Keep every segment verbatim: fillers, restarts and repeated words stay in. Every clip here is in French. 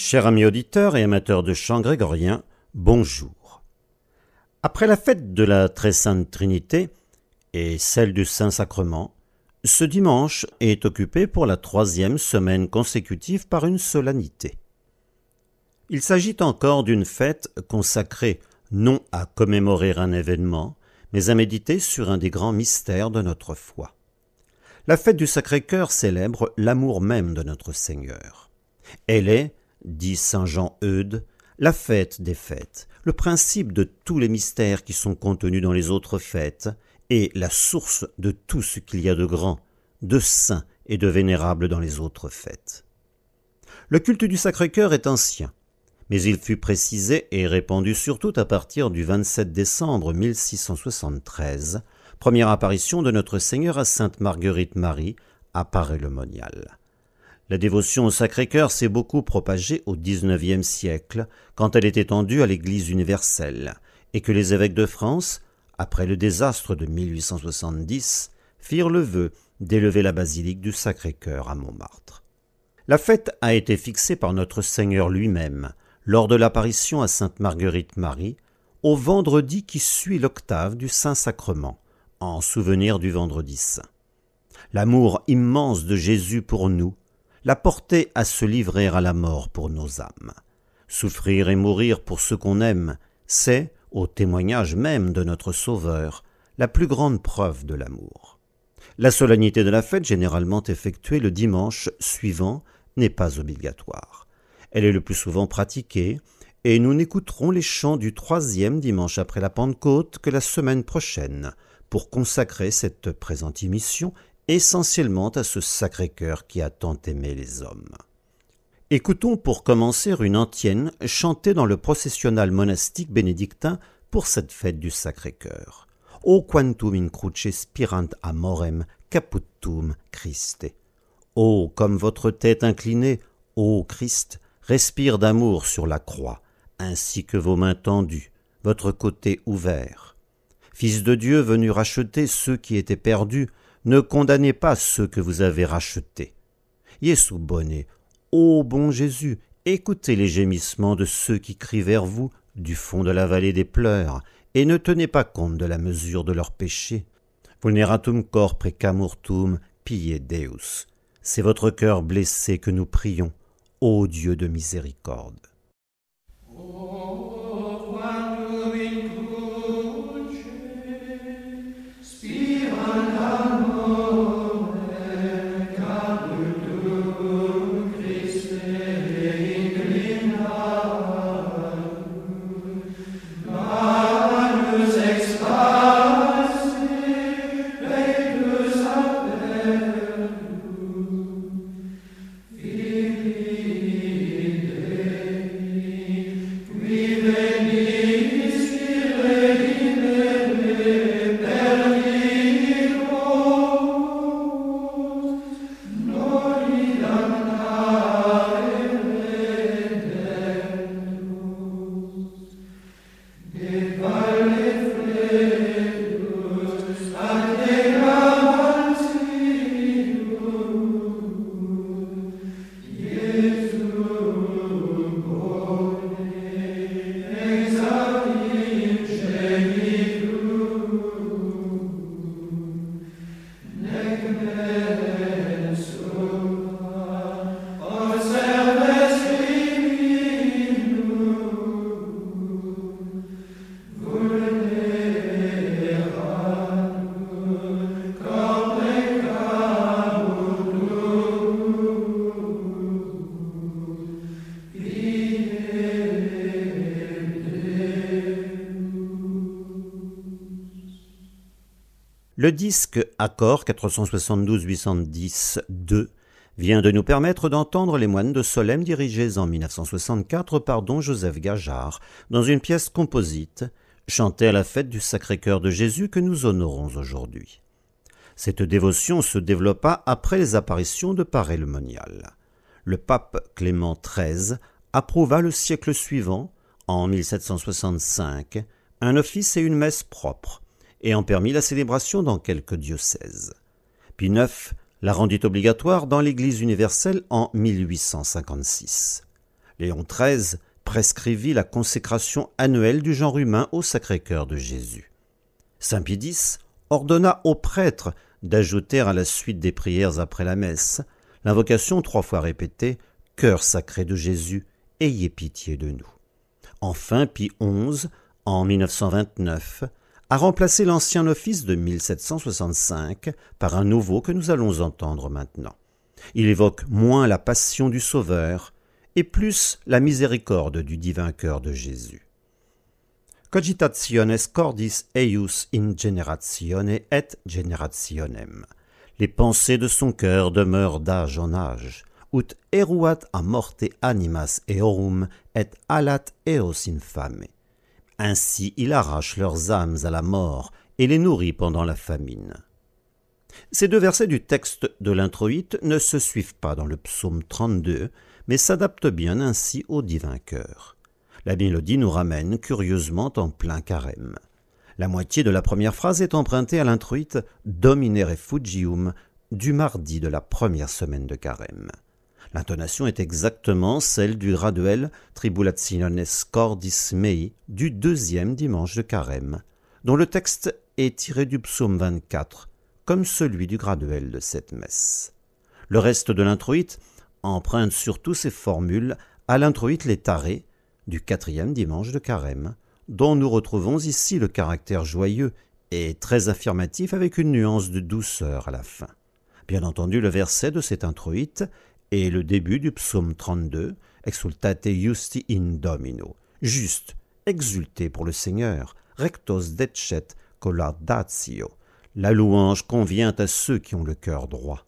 Chers amis auditeurs et amateurs de chants grégoriens, bonjour. Après la fête de la Très Sainte Trinité et celle du Saint-Sacrement, ce dimanche est occupé pour la troisième semaine consécutive par une solennité. Il s'agit encore d'une fête consacrée non à commémorer un événement, mais à méditer sur un des grands mystères de notre foi. La fête du Sacré-Cœur célèbre l'amour même de notre Seigneur. Elle est, dit saint Jean Eudes, la fête des fêtes, le principe de tous les mystères qui sont contenus dans les autres fêtes et la source de tout ce qu'il y a de grand, de saint et de vénérable dans les autres fêtes. Le culte du Sacré-Cœur est ancien, mais il fut précisé et répandu surtout à partir du vingt-sept décembre mille six cent soixante-treize, première apparition de notre Seigneur à Sainte Marguerite Marie à Paray-le-Monial. La dévotion au Sacré-Cœur s'est beaucoup propagée au dix-neuvième siècle, quand elle est étendue à l'Église universelle, et que les évêques de France, après le désastre de mille huit cent soixante-dix, firent le vœu d'élever la basilique du Sacré-Cœur à Montmartre. La fête a été fixée par notre Seigneur lui-même, lors de l'apparition à Sainte Marguerite Marie, au vendredi qui suit l'octave du Saint-Sacrement, en souvenir du Vendredi Saint. L'amour immense de Jésus pour nous l'a porté à se livrer à la mort pour nos âmes. Souffrir et mourir pour ceux qu'on aime, c'est, au témoignage même de notre Sauveur, la plus grande preuve de l'amour. La solennité de la fête, généralement effectuée le dimanche suivant, n'est pas obligatoire. Elle est le plus souvent pratiquée, et nous n'écouterons les chants du troisième dimanche après la Pentecôte que la semaine prochaine, pour consacrer cette présente émission essentiellement à ce Sacré-Cœur qui a tant aimé les hommes. Écoutons pour commencer une antienne chantée dans le processionnal monastique bénédictin pour cette fête du Sacré-Cœur. O quantum in cruce spirant amorem caputum Christe. Oh, comme votre tête inclinée, ô Christ, respire d'amour sur la croix, ainsi que vos mains tendues, votre côté ouvert. Fils de Dieu venu racheter ceux qui étaient perdus, ne condamnez pas ceux que vous avez rachetés. Jesu bone, ô bon Jésus, écoutez les gémissements de ceux qui crient vers vous du fond de la vallée des pleurs, et ne tenez pas compte de la mesure de leurs péchés. Vulneratum cor precamurtum pie Deus. C'est votre cœur blessé que nous prions, ô Dieu de miséricorde. Le disque Accord quatre cent soixante-douze huit cent dix deux vient de nous permettre d'entendre les moines de Solesmes dirigés en mille neuf cent soixante-quatre par don Joseph Gajard dans une pièce composite chantée à la fête du Sacré-Cœur de Jésus que nous honorons aujourd'hui. Cette dévotion se développa après les apparitions de Paray-le-Monial. Le pape Clément treize approuva le siècle suivant, en mille sept cent soixante-cinq, un office et une messe propres, et en permit la célébration dans quelques diocèses. Pie neuf la rendit obligatoire dans l'Église universelle en mille huit cent cinquante-six. Léon treize prescrivit la consécration annuelle du genre humain au Sacré-Cœur de Jésus. Saint Pie X ordonna aux prêtres d'ajouter à la suite des prières après la messe l'invocation trois fois répétée « Cœur sacré de Jésus, ayez pitié de nous ». Enfin, Pie onze, en mille neuf cent vingt-neuf, a remplacé l'ancien office de mille sept cent soixante-cinq par un nouveau que nous allons entendre maintenant. Il évoque moins la passion du Sauveur et plus la miséricorde du divin cœur de Jésus. Cogitationes cordis eius in generatione et generationem. Les pensées de son cœur demeurent d'âge en âge. Ut eruat a morte animas eorum et alat eos infame. Ainsi il arrache leurs âmes à la mort et les nourrit pendant la famine. Ces deux versets du texte de l'introïte ne se suivent pas dans le psaume trente-deux, mais s'adaptent bien ainsi au divin cœur. La mélodie nous ramène curieusement en plein carême. La moitié de la première phrase est empruntée à l'introïte « Domine refugium » du mardi de la première semaine de carême. L'intonation est exactement celle du graduel « Tribulationes cordis mei » du deuxième dimanche de carême, dont le texte est tiré du psaume vingt-quatre, comme celui du graduel de cette messe. Le reste de l'introïte emprunte surtout ses formules à l'introïte létaré du quatrième dimanche de carême, dont nous retrouvons ici le caractère joyeux et très affirmatif avec une nuance de douceur à la fin. Bien entendu, le verset de cet introïte est le début du psaume trente-deux, « Exultate justi in Domino », juste, exulté pour le Seigneur, « rectos decet collaudatio », la louange convient à ceux qui ont le cœur droit.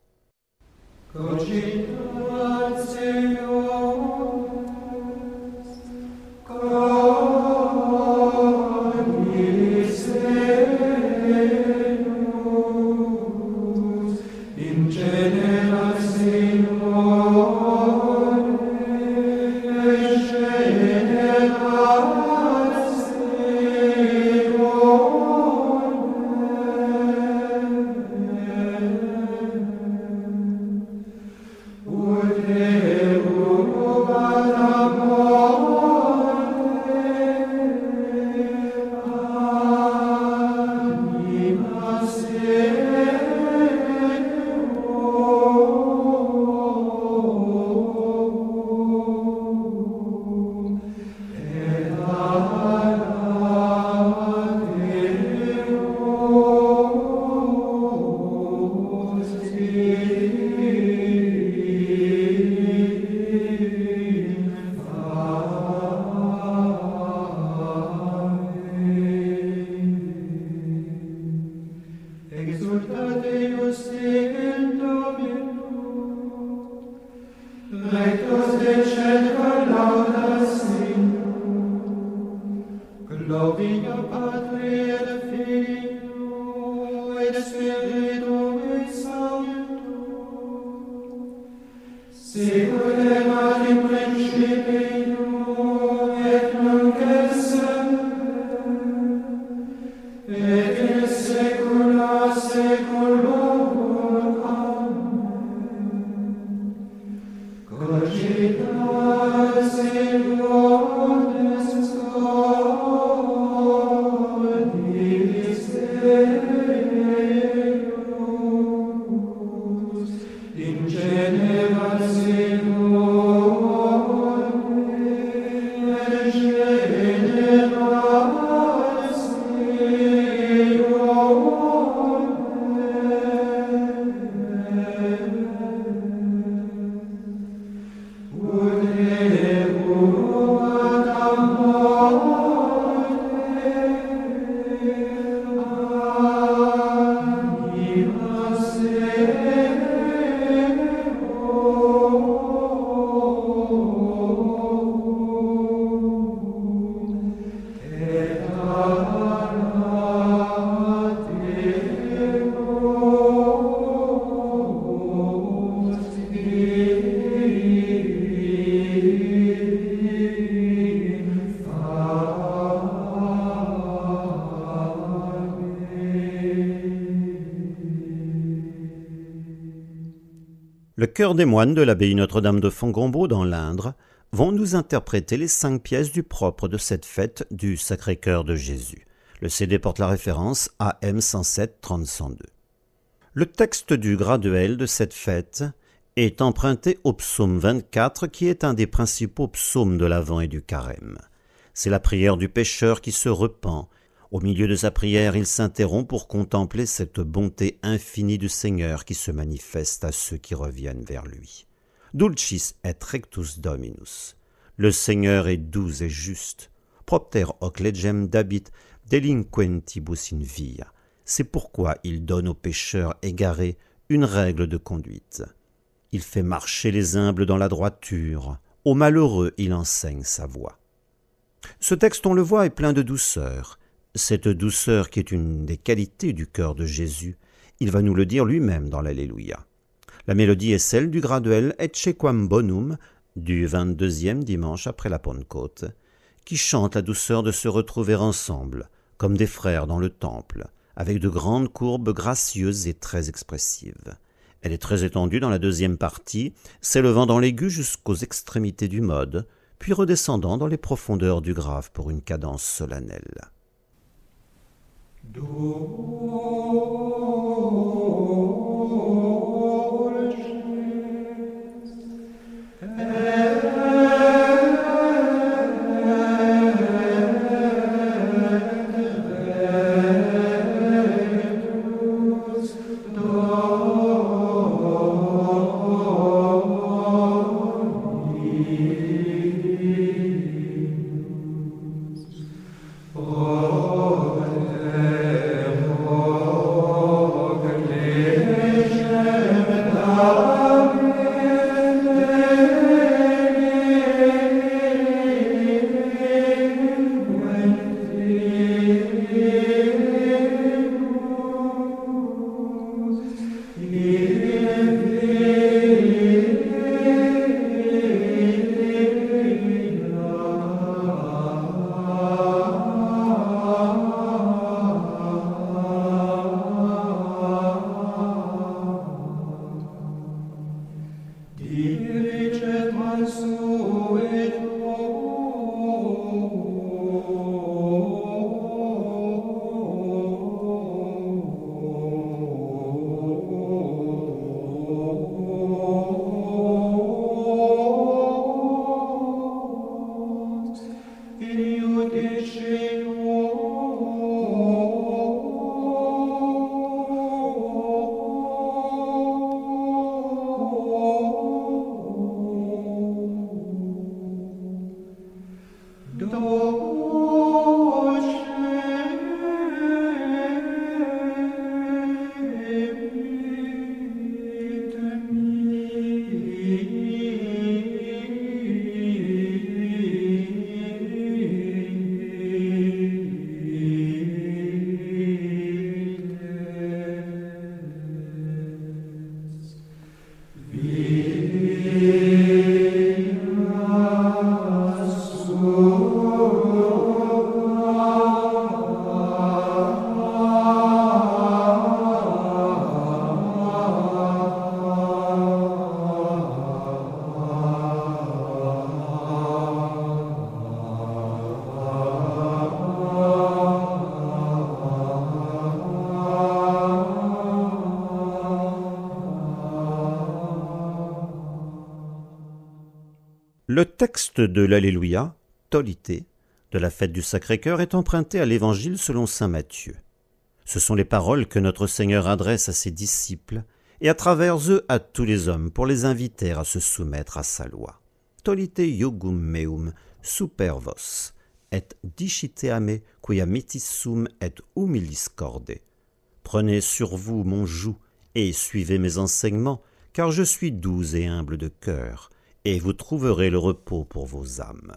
Le chœur des moines de l'abbaye Notre-Dame de Fongombault dans l'Indre vont nous interpréter les cinq pièces du propre de cette fête du Sacré-Cœur de Jésus. Le C D porte la référence A M cent sept trente cent deux. Le texte du graduel de cette fête est emprunté au psaume vingt-quatre, qui est un des principaux psaumes de l'Avent et du Carême. C'est la prière du pécheur qui se repent. Au milieu de sa prière, il s'interrompt pour contempler cette bonté infinie du Seigneur qui se manifeste à ceux qui reviennent vers lui. Dulcis et rectus Dominus. Le Seigneur est doux et juste. Propter hoc legem dabit delinquentibus in via. C'est pourquoi il donne aux pécheurs égarés une règle de conduite. Il fait marcher les humbles dans la droiture. Aux malheureux, il enseigne sa voie. Ce texte, on le voit, est plein de douceur. Cette douceur qui est une des qualités du cœur de Jésus, il va nous le dire lui-même dans l'Alléluia. La mélodie est celle du graduel Eccequam bonum du vingt-deuxième dimanche après la Pentecôte, qui chante la douceur de se retrouver ensemble, comme des frères dans le temple, avec de grandes courbes gracieuses et très expressives. Elle est très étendue dans la deuxième partie, s'élevant dans l'aigu jusqu'aux extrémités du mode, puis redescendant dans les profondeurs du grave pour une cadence solennelle. Le texte de l'Alléluia, Tolité, de la fête du Sacré-Cœur, est emprunté à l'Évangile selon saint Matthieu. Ce sont les paroles que notre Seigneur adresse à ses disciples et à travers eux à tous les hommes pour les inviter à se soumettre à sa loi. Tolite iugum meum super vos, et diciteame quia mitis sum et humilis corde. Prenez sur vous mon joug et suivez mes enseignements, car je suis doux et humble de cœur, et vous trouverez le repos pour vos âmes.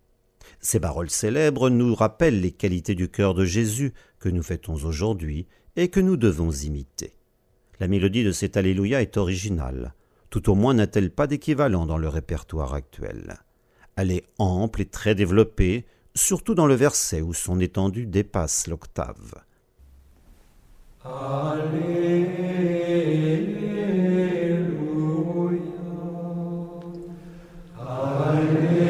Ces paroles célèbres nous rappellent les qualités du cœur de Jésus que nous fêtons aujourd'hui et que nous devons imiter. La mélodie de cet Alléluia est originale, tout au moins n'a-t-elle pas d'équivalent dans le répertoire actuel. Elle est ample et très développée, surtout dans le verset où son étendue dépasse l'octave. Alléluia. Alléluia.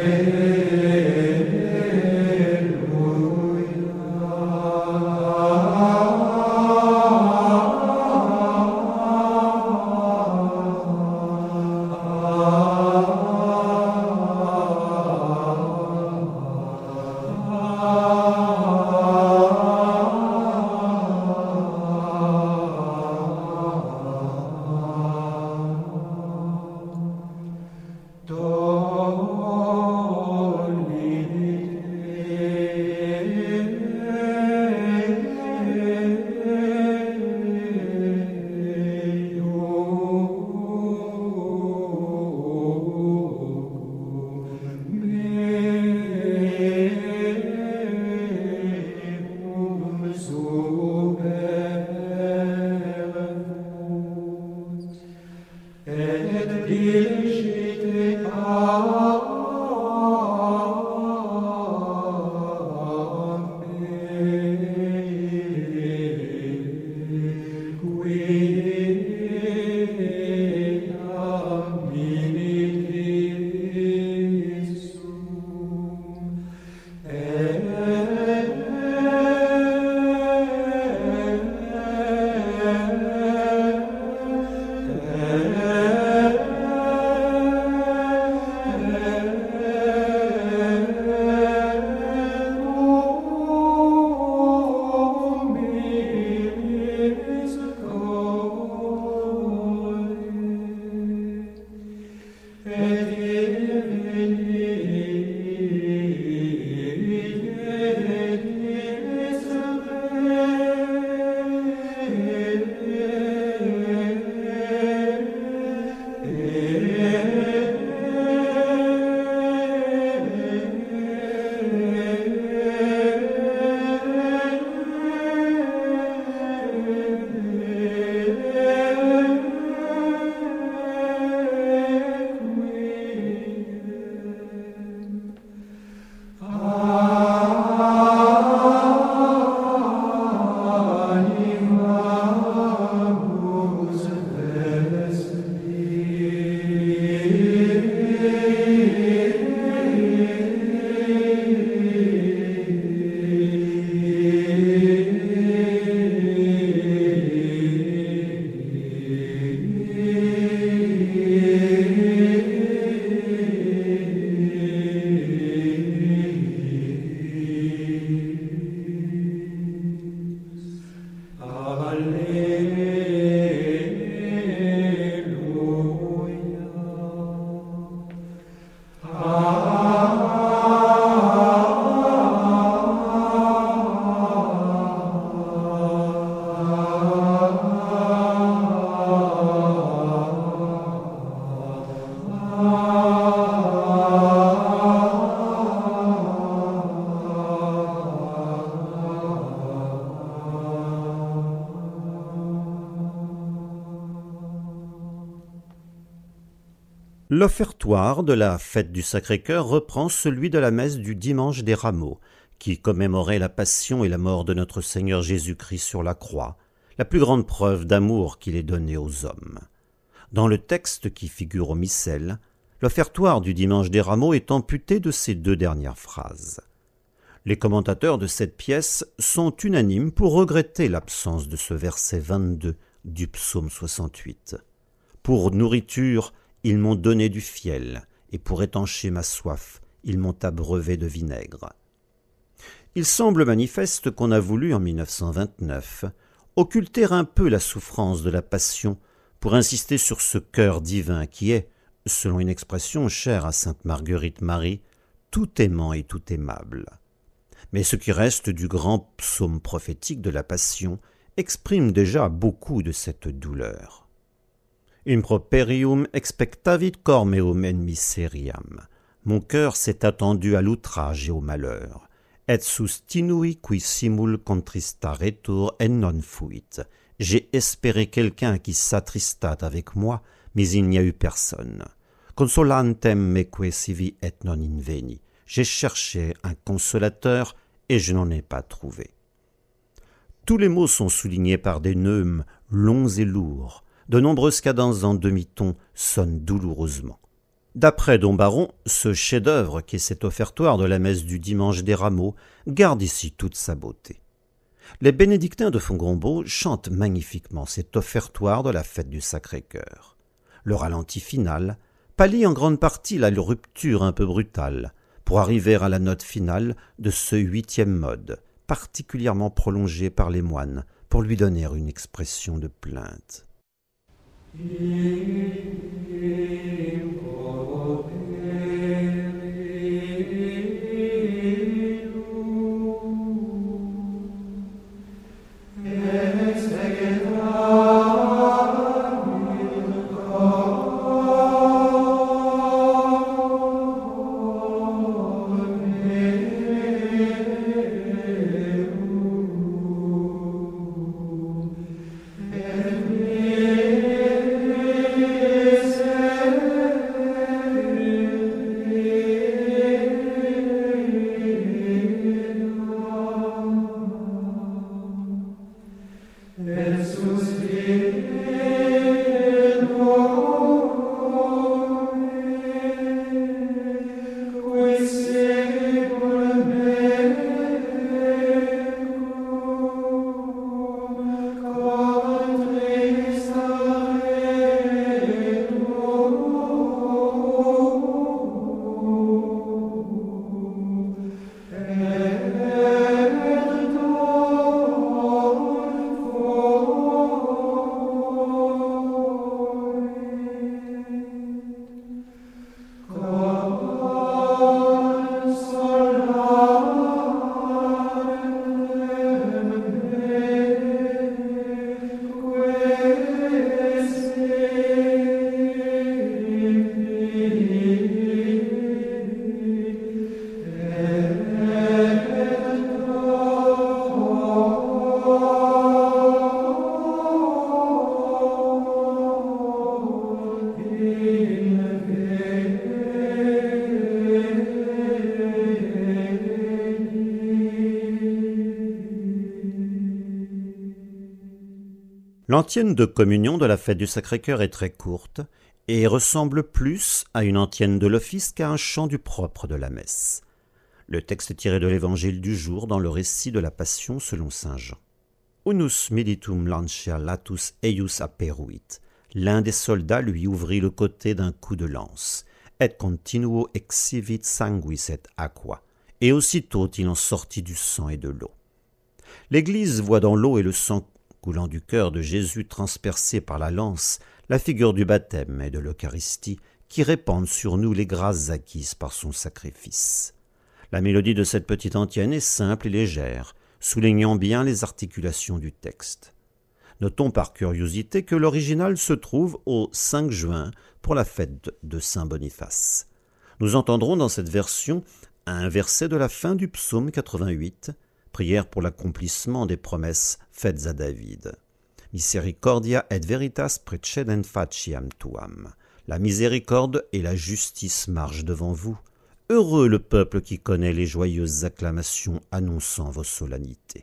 L'offertoire de la fête du Sacré-Cœur reprend celui de la messe du dimanche des Rameaux, qui commémorait la passion et la mort de notre Seigneur Jésus-Christ sur la croix, la plus grande preuve d'amour qu'il ait donnée aux hommes. Dans le texte qui figure au missel, l'offertoire du dimanche des Rameaux est amputé de ces deux dernières phrases. Les commentateurs de cette pièce sont unanimes pour regretter l'absence de ce verset vingt-deux du psaume soixante-huit. Pour nourriture, ils m'ont donné du fiel, et pour étancher ma soif, ils m'ont abreuvé de vinaigre. Il semble manifeste qu'on a voulu, en mille neuf cent vingt-neuf, occulter un peu la souffrance de la passion pour insister sur ce cœur divin qui est, selon une expression chère à sainte Marguerite Marie, tout aimant et tout aimable. Mais ce qui reste du grand psaume prophétique de la Passion exprime déjà beaucoup de cette douleur. Improperium expectavit cor meum in miseriam. Mon cœur s'est attendu à l'outrage et au malheur. Et sustinui qui simul contristaretur et non fuit. J'ai espéré quelqu'un qui s'attristât avec moi, mais il n'y a eu personne. Consolantem meque sivi et non inveni. J'ai cherché un consolateur et je n'en ai pas trouvé. Tous les mots sont soulignés par des neumes longs et lourds. De nombreuses cadences en demi-ton sonnent douloureusement. D'après Dom Baron, ce chef-d'œuvre qui est cet offertoire de la messe du dimanche des Rameaux garde ici toute sa beauté. Les bénédictins de Fongombault chantent magnifiquement cet offertoire de la fête du Sacré-Cœur. Le ralenti final pallie en grande partie la rupture un peu brutale pour arriver à la note finale de ce huitième mode, particulièrement prolongé par les moines pour lui donner une expression de plainte. L'antienne de communion de la fête du Sacré-Cœur est très courte et ressemble plus à une antienne de l'office qu'à un chant du propre de la messe. Le texte est tiré de l'évangile du jour dans le récit de la Passion selon saint Jean. Unus militum lancia latus eius aperuit. L'un des soldats lui ouvrit le côté d'un coup de lance. Et continuo exhibit sanguis et aqua. Et aussitôt il en sortit du sang et de l'eau. L'Église voit dans l'eau et le sang coulant du cœur de Jésus transpercé par la lance la figure du baptême et de l'Eucharistie qui répandent sur nous les grâces acquises par son sacrifice. La mélodie de cette petite antienne est simple et légère, soulignant bien les articulations du texte. Notons par curiosité que l'original se trouve au cinq juin pour la fête de Saint Boniface. Nous entendrons dans cette version un verset de la fin du psaume quatre-vingt-huit, prière pour l'accomplissement des promesses faites à David. Misericordia et veritas precedent faciam tuam. La miséricorde et la justice marchent devant vous. Heureux le peuple qui connaît les joyeuses acclamations annonçant vos solennités.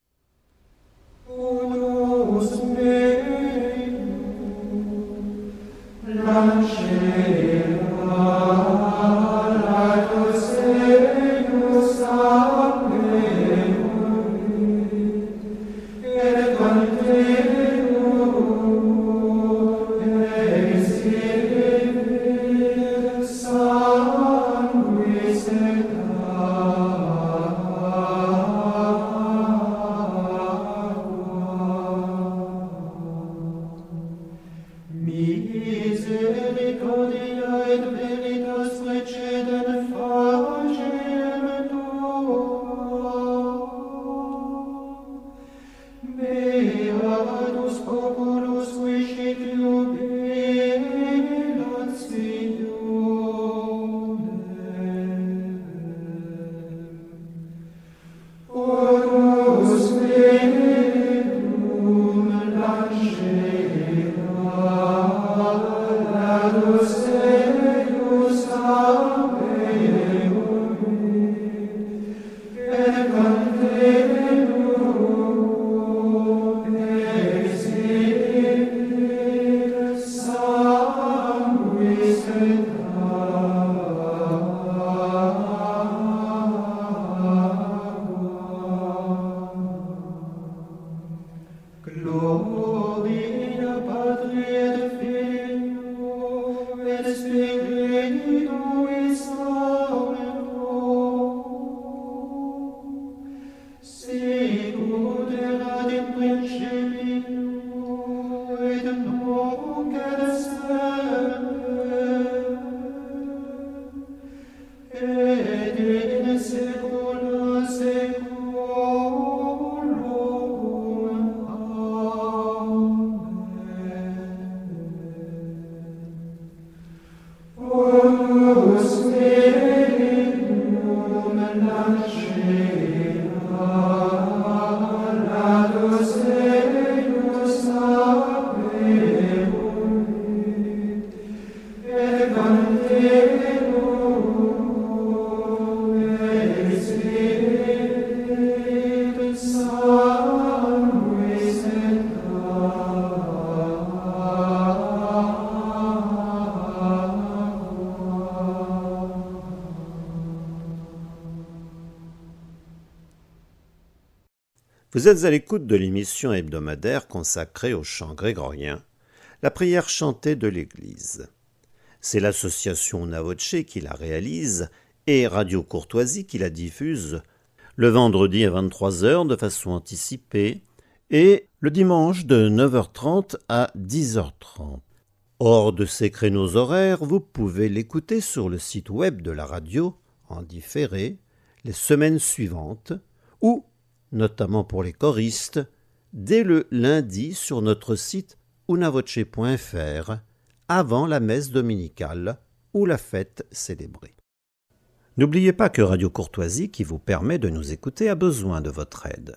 Vous êtes à l'écoute de l'émission hebdomadaire consacrée au chant grégorien, la prière chantée de l'Église. C'est l'association Navoce qui la réalise et Radio Courtoisie qui la diffuse le vendredi à vingt-trois heures de façon anticipée et le dimanche de neuf heures trente à dix heures trente. Hors de ces créneaux horaires, vous pouvez l'écouter sur le site web de la radio en différé les semaines suivantes ou notamment pour les choristes, dès le lundi sur notre site unavoce point f r, avant la messe dominicale ou la fête célébrée. N'oubliez pas que Radio Courtoisie, qui vous permet de nous écouter, a besoin de votre aide.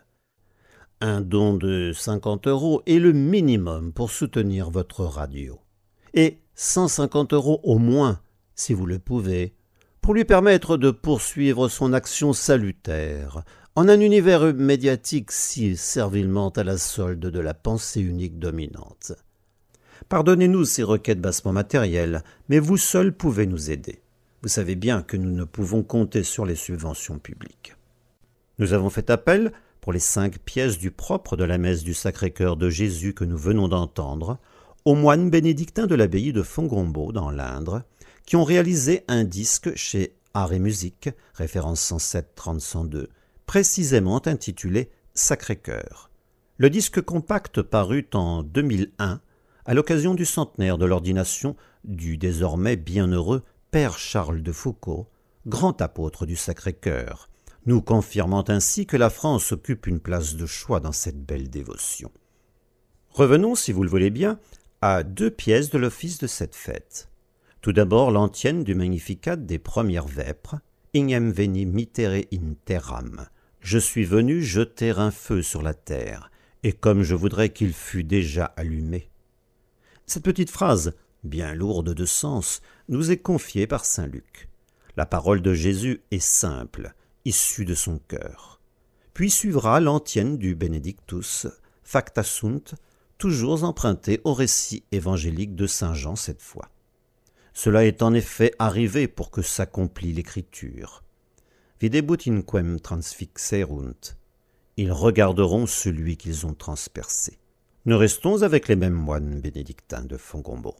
Un don de cinquante euros est le minimum pour soutenir votre radio. Et cent cinquante euros au moins, si vous le pouvez, pour lui permettre de poursuivre son action salutaire, en un univers médiatique si servilement à la solde de la pensée unique dominante. Pardonnez-nous ces requêtes bassement matérielles, mais vous seuls pouvez nous aider. Vous savez bien que nous ne pouvons compter sur les subventions publiques. Nous avons fait appel, pour les cinq pièces du propre de la messe du Sacré-Cœur de Jésus que nous venons d'entendre, aux moines bénédictins de l'abbaye de Fongombault dans l'Indre, qui ont réalisé un disque chez Art et Musique, référence cent sept trente cent deux, précisément intitulé Sacré-Cœur. Le disque compact parut en deux mille un, à l'occasion du centenaire de l'ordination du désormais bienheureux Père Charles de Foucauld, grand apôtre du Sacré-Cœur, nous confirmant ainsi que la France occupe une place de choix dans cette belle dévotion. Revenons, si vous le voulez bien, à deux pièces de l'office de cette fête. Tout d'abord l'antienne du Magnificat des premières vêpres, Ignem veni mittere in terram. Je suis venu jeter un feu sur la terre, et comme je voudrais qu'il fût déjà allumé. Cette petite phrase, bien lourde de sens, nous est confiée par saint Luc. La parole de Jésus est simple, issue de son cœur. Puis suivra l'antienne du Benedictus, Facta Sunt, toujours empruntée au récit évangélique de saint Jean cette fois. Cela est en effet arrivé pour que s'accomplit l'écriture. Videbut inquem transfixerunt. Ils regarderont celui qu'ils ont transpercé. Nous restons avec les mêmes moines bénédictins de Fongombo.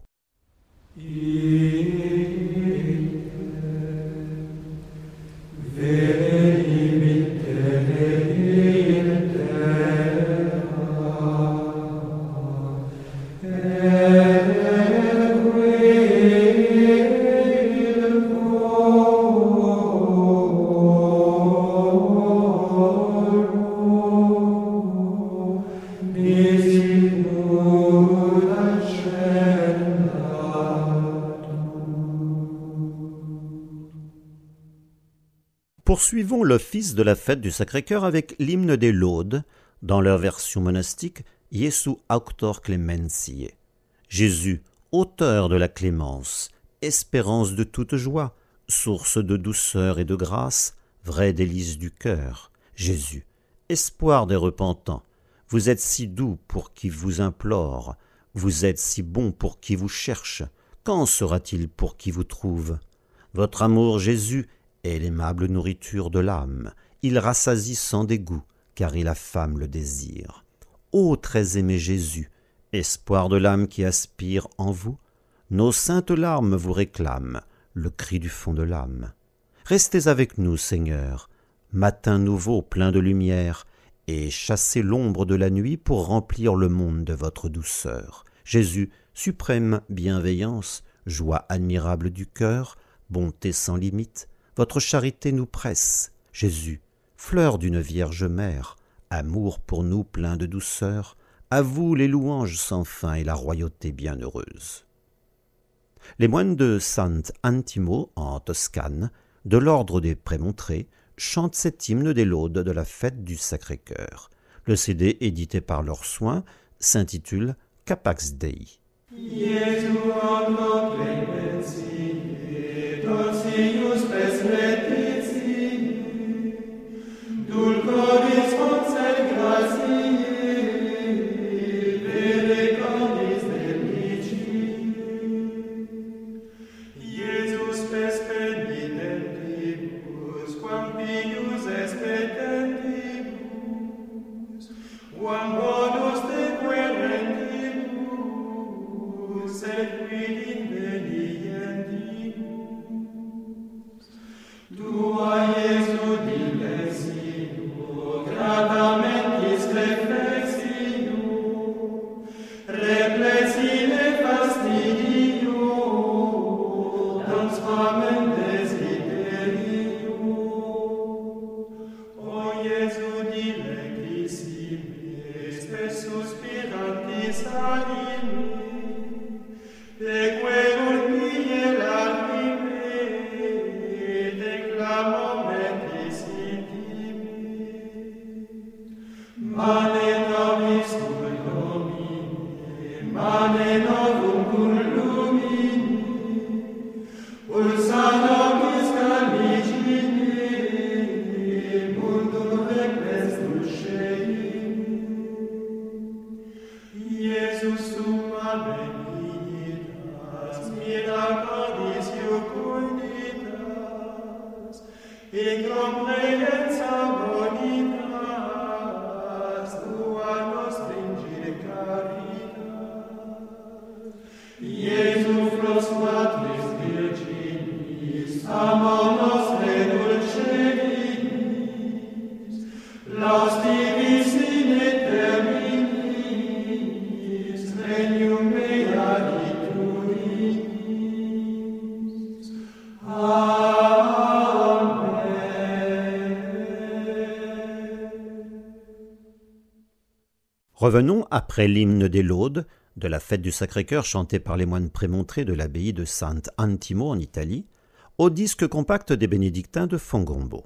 Poursuivons l'office de la fête du Sacré-Cœur avec l'hymne des Laudes, dans leur version monastique, Iesu auctor clementiae. Jésus, auteur de la clémence, espérance de toute joie, source de douceur et de grâce, vrai délice du cœur. Jésus, espoir des repentants, vous êtes si doux pour qui vous implore, vous êtes si bon pour qui vous cherche, quand sera-t-il pour qui vous trouve? Votre amour, Jésus, est l'aimable nourriture de l'âme, il rassasie sans dégoût, car il affame le désir. Ô très aimé Jésus, espoir de l'âme qui aspire en vous, nos saintes larmes vous réclament, le cri du fond de l'âme. Restez avec nous, Seigneur, matin nouveau plein de lumière, et chassez l'ombre de la nuit pour remplir le monde de votre douceur. Jésus, suprême bienveillance, joie admirable du cœur, bonté sans limite, votre charité nous presse. Jésus, fleur d'une Vierge mère, amour pour nous plein de douceur, à vous les louanges sans fin et la royauté bienheureuse. Les moines de Sant'Antimo, en Toscane, de l'ordre des Prémontrés, chantent cet hymne des Laudes de la fête du Sacré-Cœur. Le C D, édité par leurs soins, s'intitule Capax Dei. Revenons, après l'hymne des Laudes, de la fête du Sacré-Cœur chantée par les moines prémontrés de l'abbaye de Sant'Antimo en Italie, au disque compact des bénédictins de Fongombo.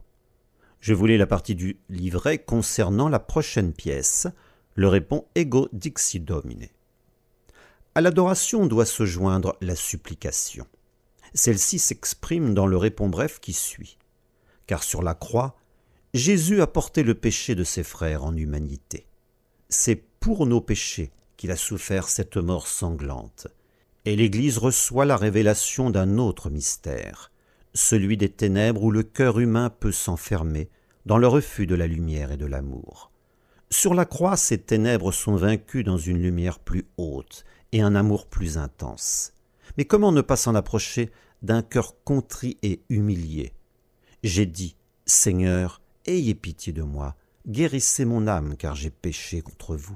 Je vous lis la partie du livret concernant la prochaine pièce, le répond Ego Dixi Domine. À l'adoration doit se joindre la supplication. Celle-ci s'exprime dans le répond bref qui suit. Car sur la croix, Jésus a porté le péché de ses frères en humanité. C'est pour nos péchés qu'il a souffert cette mort sanglante. Et l'Église reçoit la révélation d'un autre mystère, celui des ténèbres où le cœur humain peut s'enfermer dans le refus de la lumière et de l'amour. Sur la croix, ces ténèbres sont vaincues dans une lumière plus haute et un amour plus intense. Mais comment ne pas s'en approcher d'un cœur contrit et humilié? J'ai dit, Seigneur, ayez pitié de moi, guérissez mon âme, car j'ai péché contre vous.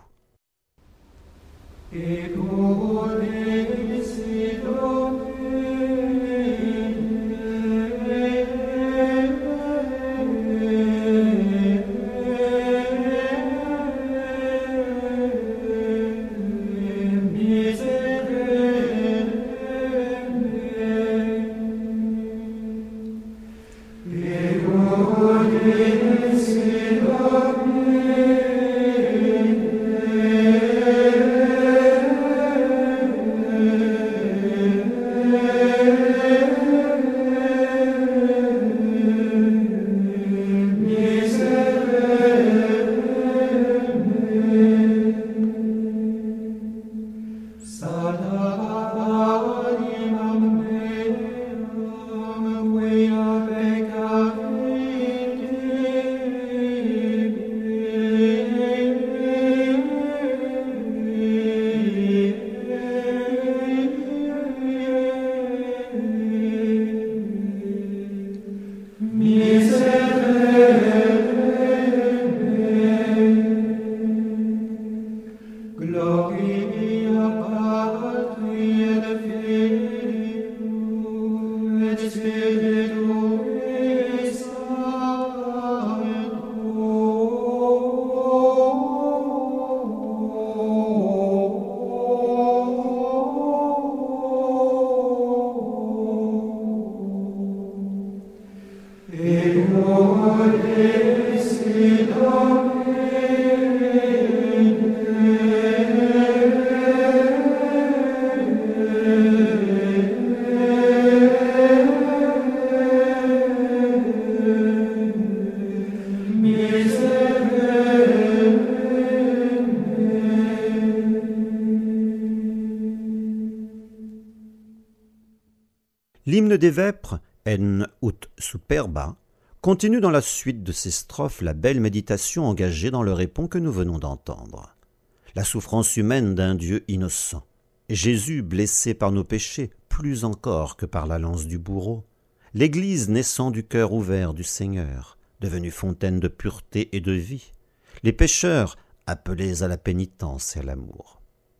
L'hymne des Vêpres, En ut superba, continue dans la suite de ces strophes la belle méditation engagée dans le répond que nous venons d'entendre. La souffrance humaine d'un Dieu innocent, Jésus blessé par nos péchés plus encore que par la lance du bourreau, l'Église naissant du cœur ouvert du Seigneur, devenue fontaine de pureté et de vie, les pécheurs appelés à la pénitence et à l'amour.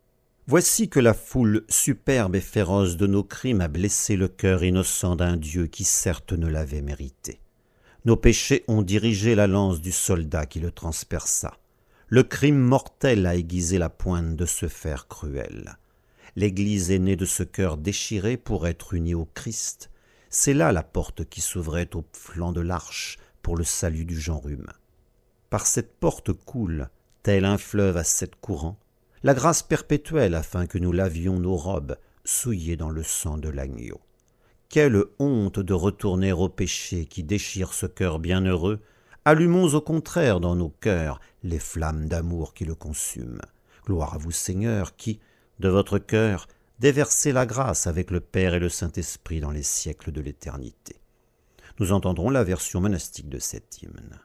Voici que la foule superbe et féroce de nos crimes a blessé le cœur innocent d'un Dieu qui certes ne l'avait mérité. Nos péchés ont dirigé la lance du soldat qui le transperça. Le crime mortel a aiguisé la pointe de ce fer cruel. L'Église est née de ce cœur déchiré pour être unie au Christ. C'est là la porte qui s'ouvrait au flanc de l'arche pour le salut du genre humain. Par cette porte coule, tel un fleuve à sept courants, la grâce perpétuelle afin que nous lavions nos robes souillées dans le sang de l'agneau. Quelle honte de retourner au péché qui déchire ce cœur bienheureux. Allumons au contraire dans nos cœurs les flammes d'amour qui le consument. Gloire à vous, Seigneur, qui, de votre cœur, déversez la grâce avec le Père et le Saint-Esprit dans les siècles de l'éternité. Nous entendrons la version monastique de cet hymne.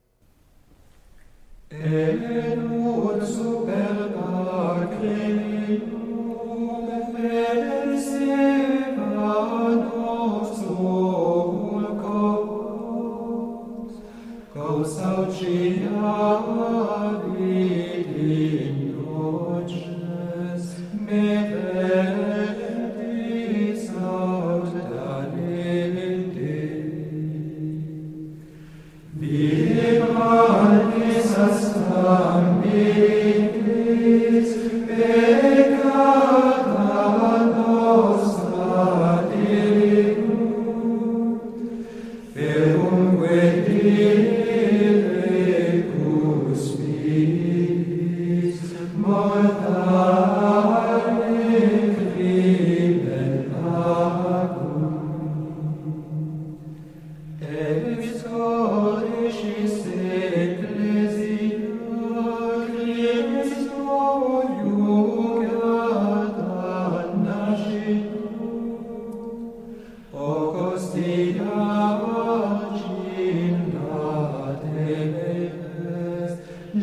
En ut superba Christum verseva nostrum cos, cos auciavit in noces, meretis aut dalente. Vibratis astam Ignis,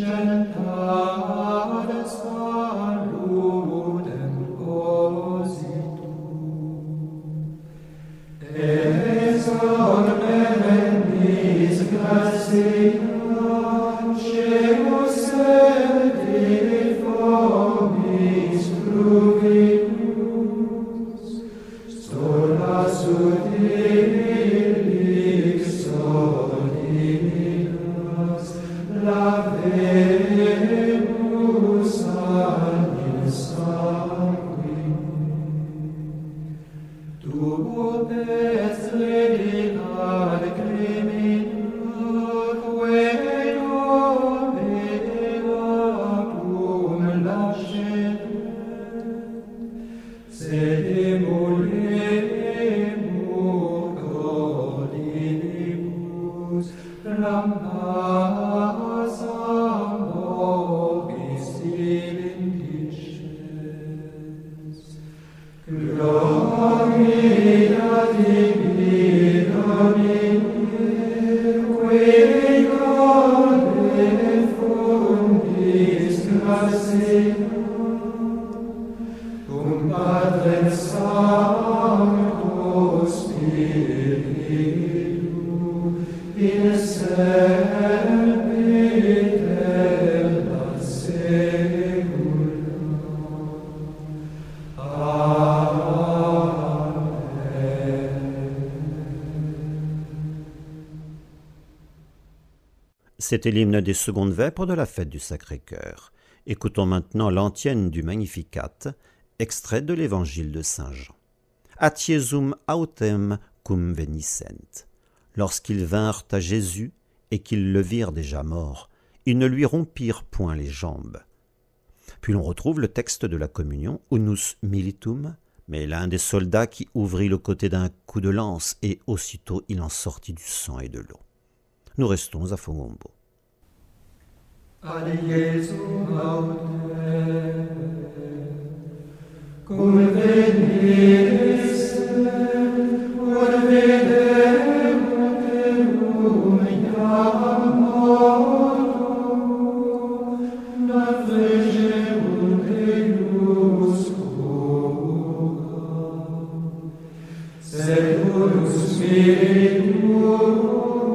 C'était l'hymne des secondes vêpres de la fête du Sacré-Cœur. Écoutons maintenant l'antienne du Magnificat, extrait de l'évangile de saint Jean. At Iesum autem cum venissent. Lorsqu'ils vinrent à Jésus et qu'ils le virent déjà mort, ils ne lui rompirent point les jambes. Puis l'on retrouve le texte de la communion, unus militum, mais l'un des soldats qui ouvrit le côté d'un coup de lance, et aussitôt il en sortit du sang et de l'eau. Nous restons à Fogombo. Ad Iesum autem, cum venisse, ut videmus terum iam morto, naufragebunt eius cura, sed unus spiritum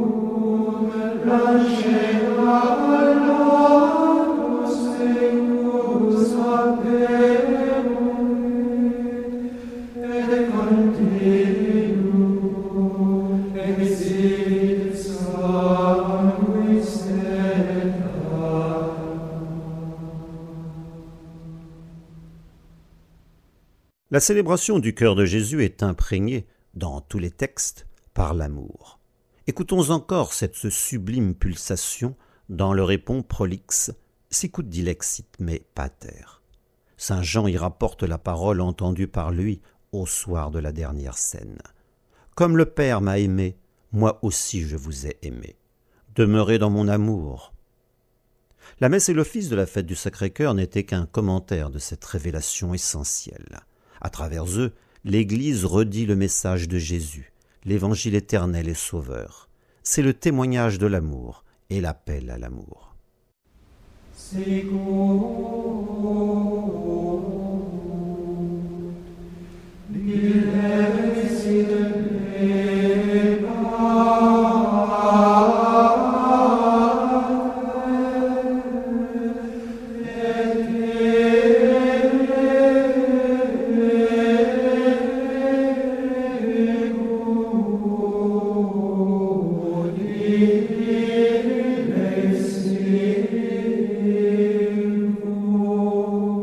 La célébration du cœur de Jésus est imprégnée, dans tous les textes, par l'amour. Écoutons encore cette sublime pulsation dans le répond prolixe « Sicut dilexit me pater ». Saint Jean y rapporte la parole entendue par lui au soir de la dernière scène. « Comme le Père m'a aimé, moi aussi je vous ai aimé. Demeurez dans mon amour. » La messe et l'office de la fête du Sacré-Cœur n'étaient qu'un commentaire de cette révélation essentielle. À travers eux, l'Église redit le message de Jésus, l'évangile éternel et sauveur. C'est le témoignage de l'amour et l'appel à l'amour. Amen.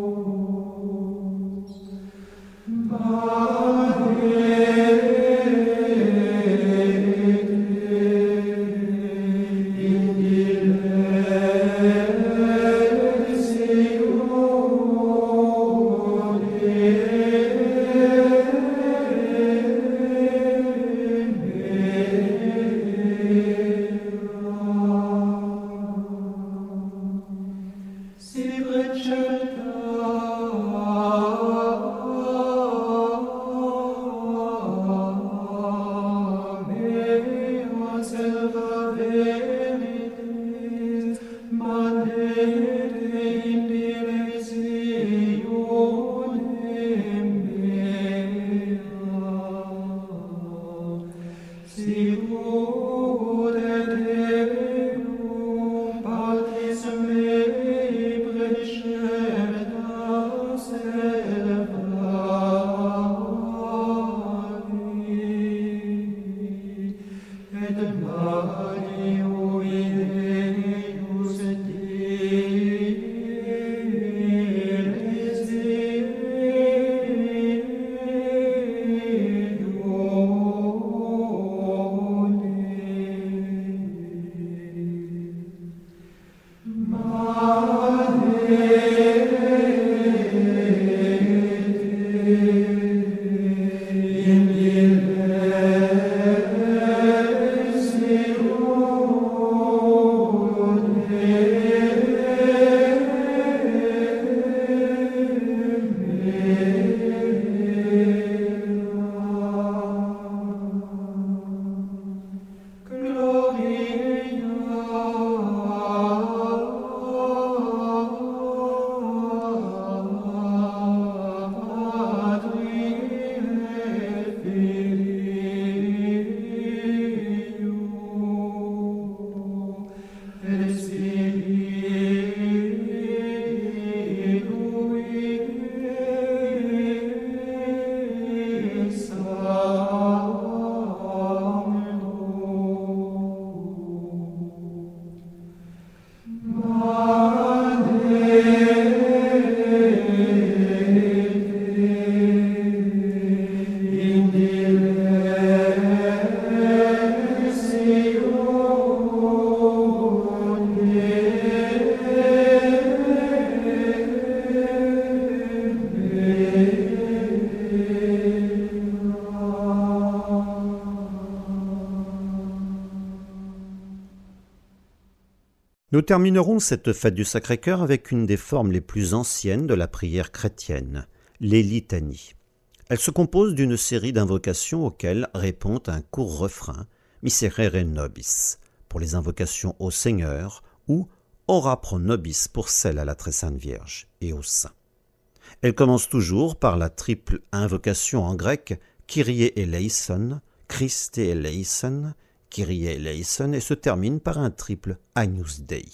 Nous terminerons cette fête du Sacré-Cœur avec une des formes les plus anciennes de la prière chrétienne, les litanies. Elle se compose d'une série d'invocations auxquelles répond un court refrain, Miserere nobis, pour les invocations au Seigneur, ou Ora pro nobis pour celle à la Très Sainte Vierge et aux saints. Elle commence toujours par la triple invocation en grec Kyrie eleison, Christe eleison, Kyrie eleison, et se termine par un triple Agnus Dei.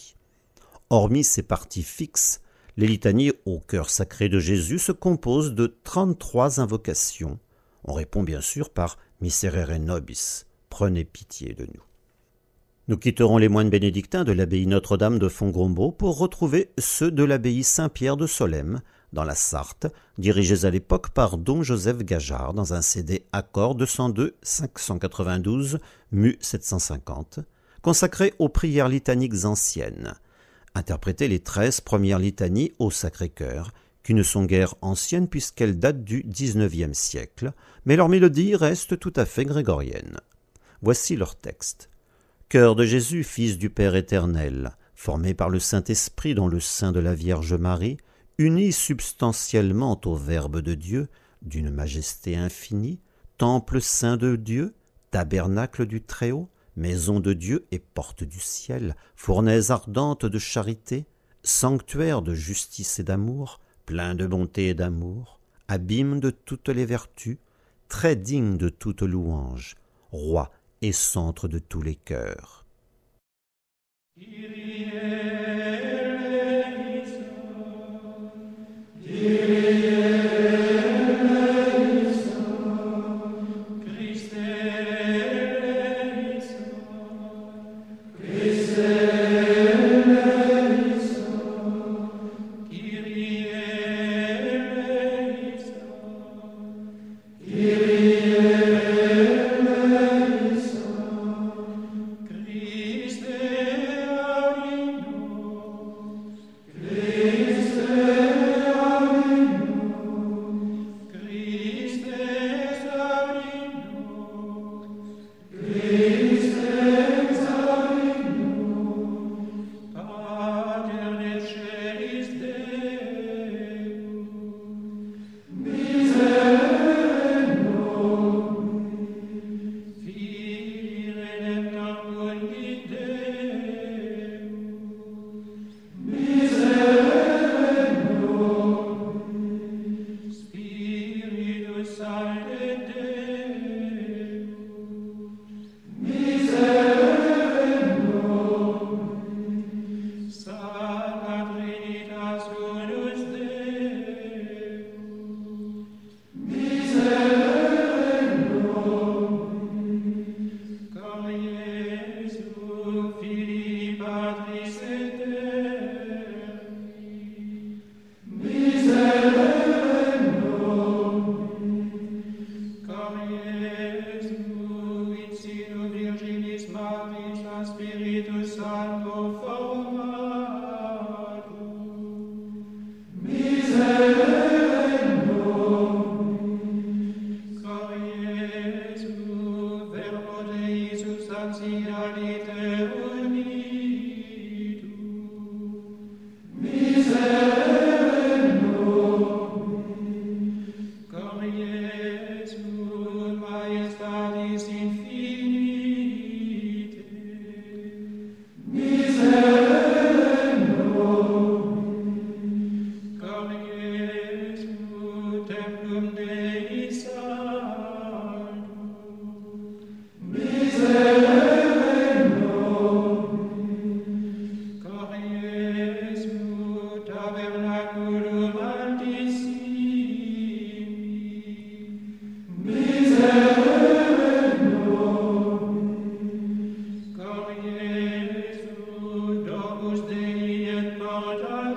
Hormis ces parties fixes, les litanies au cœur sacré de Jésus se composent de trente-trois invocations. On répond bien sûr par Miserere nobis, prenez pitié de nous. Nous quitterons les moines bénédictins de l'abbaye Notre-Dame de Font-Grombault pour retrouver ceux de l'abbaye Saint-Pierre de Solesmes, dans la Sarthe, dirigés à l'époque par Don Joseph Gajard dans un C D Accord deux cent deux cinq cent quatre-vingt-douze M U sept cent cinquante, consacré aux prières litaniques anciennes. Interpréter les treize premières litanies au Sacré-Cœur, qui ne sont guère anciennes puisqu'elles datent du dix-neuvième siècle, mais leur mélodie reste tout à fait grégorienne. Voici leur texte. Cœur de Jésus, Fils du Père éternel, formé par le Saint-Esprit dans le sein de la Vierge Marie, uni substantiellement au Verbe de Dieu, d'une majesté infinie, temple saint de Dieu, tabernacle du Très-Haut, maison de Dieu et porte du ciel, fournaise ardente de charité, sanctuaire de justice et d'amour, plein de bonté et d'amour, abîme de toutes les vertus, très digne de toute louange, roi et centre de tous les cœurs.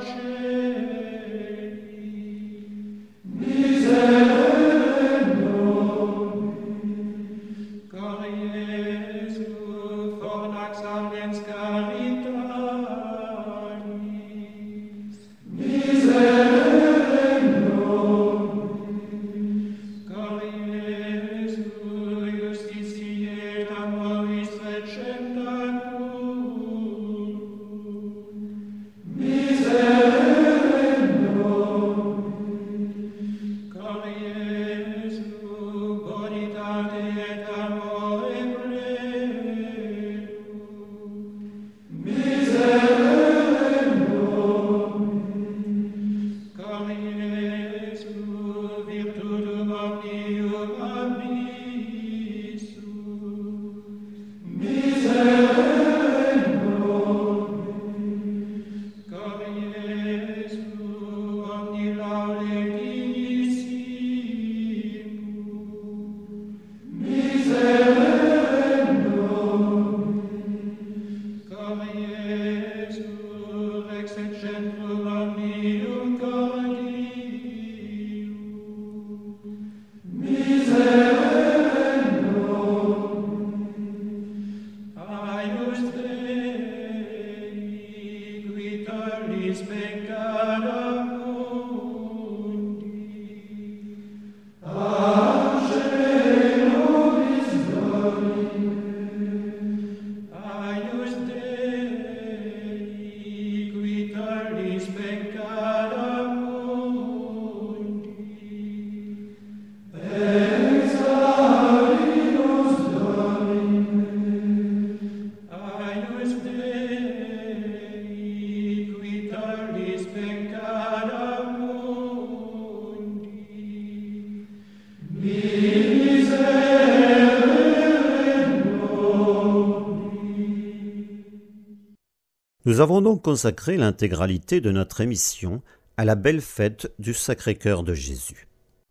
Nous avons donc consacré l'intégralité de notre émission à la belle fête du Sacré-Cœur de Jésus.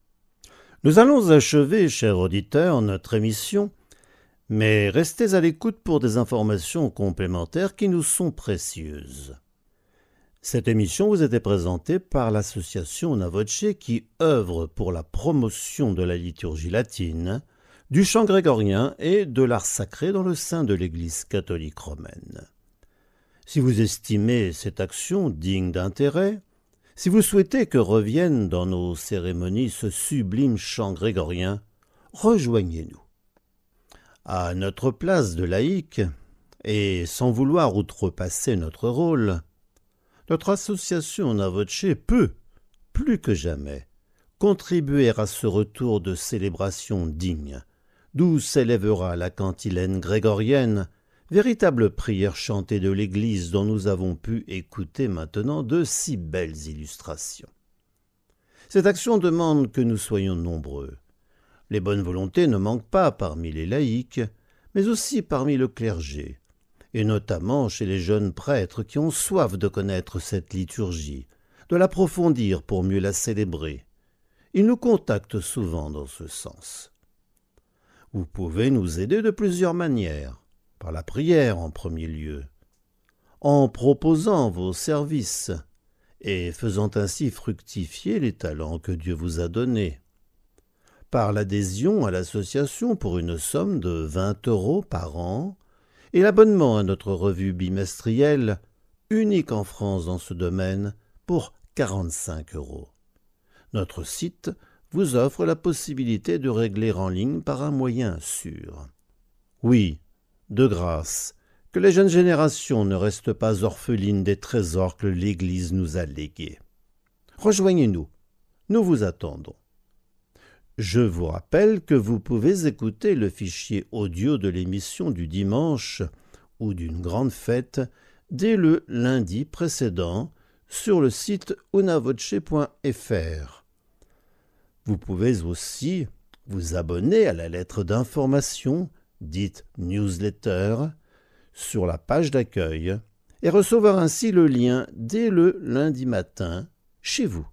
Nous allons achever, chers auditeurs, notre émission, mais restez à l'écoute pour des informations complémentaires qui nous sont précieuses. Cette émission vous était présentée par l'association Una Voce qui œuvre pour la promotion de la liturgie latine, du chant grégorien et de l'art sacré dans le sein de l'Église catholique romaine. Si vous estimez cette action digne d'intérêt, si vous souhaitez que revienne dans nos cérémonies ce sublime chant grégorien, rejoignez-nous. À notre place de laïcs, et sans vouloir outrepasser notre rôle, notre association Una Voce peut, plus que jamais, contribuer à ce retour de célébration digne, d'où s'élèvera la cantilène grégorienne, véritable prière chantée de l'Église dont nous avons pu écouter maintenant de si belles illustrations. Cette action demande que nous soyons nombreux. Les bonnes volontés ne manquent pas parmi les laïcs, mais aussi parmi le clergé, et notamment chez les jeunes prêtres qui ont soif de connaître cette liturgie, de l'approfondir pour mieux la célébrer. Ils nous contactent souvent dans ce sens. Vous pouvez nous aider de plusieurs manières. Par la prière en premier lieu, en proposant vos services et faisant ainsi fructifier les talents que Dieu vous a donnés, par l'adhésion à l'association pour une somme de vingt euros par an et l'abonnement à notre revue bimestrielle, unique en France dans ce domaine, pour quarante-cinq euros. Notre site vous offre la possibilité de régler en ligne par un moyen sûr. Oui, de grâce, que les jeunes générations ne restent pas orphelines des trésors que l'Église nous a légués. Rejoignez-nous, nous vous attendons. Je vous rappelle que vous pouvez écouter le fichier audio de l'émission du dimanche ou d'une grande fête dès le lundi précédent sur le site unavoce point f r. Vous pouvez aussi vous abonner à la lettre d'information dite newsletter, sur la page d'accueil et recevoir ainsi le lien dès le lundi matin chez vous.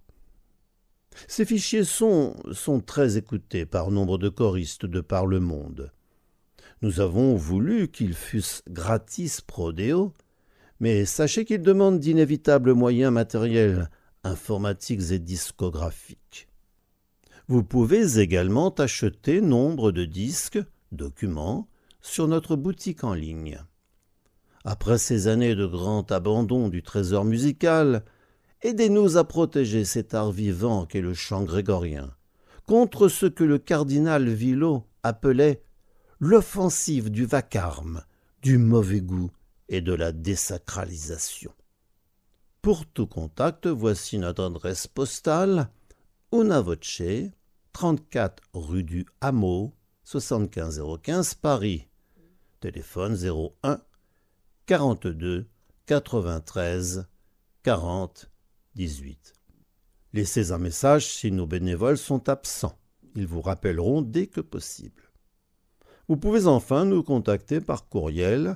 Ces fichiers sont, sont très écoutés par nombre de choristes de par le monde. Nous avons voulu qu'ils fussent gratis pro deo, Mais sachez qu'il demande d'inévitables moyens matériels, informatiques et discographiques. Vous pouvez également acheter nombre de disques, documents, sur notre boutique en ligne. Après ces années de grand abandon du trésor musical, aidez-nous à protéger cet art vivant qu'est le chant grégorien, contre ce que le cardinal Villot appelait l'offensive du vacarme, du mauvais goût et de la désacralisation. Pour tout contact, voici notre adresse postale: Una Voce, trente-quatre rue du Hameau, soixante-quinze zéro quinze Paris. Téléphone zéro un quarante-deux quatre-vingt-treize quarante dix-huit. Laissez un message si nos bénévoles sont absents. Ils vous rappelleront dès que possible. Vous pouvez enfin nous contacter par courriel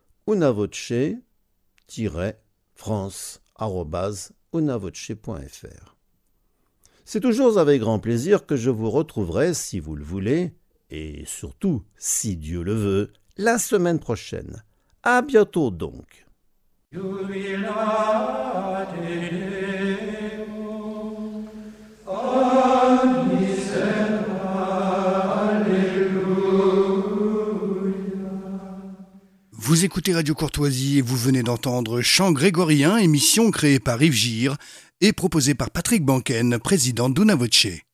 unavoce-france arobase unavoce point f r. C'est toujours avec grand plaisir que je vous retrouverai, si vous le voulez, et surtout, si Dieu le veut, la semaine prochaine. À bientôt donc. Vous écoutez Radio Courtoisie et vous venez d'entendre Chant grégorien, émission créée par Yves Gire et proposée par Patrick Banken, président d'Una Voce.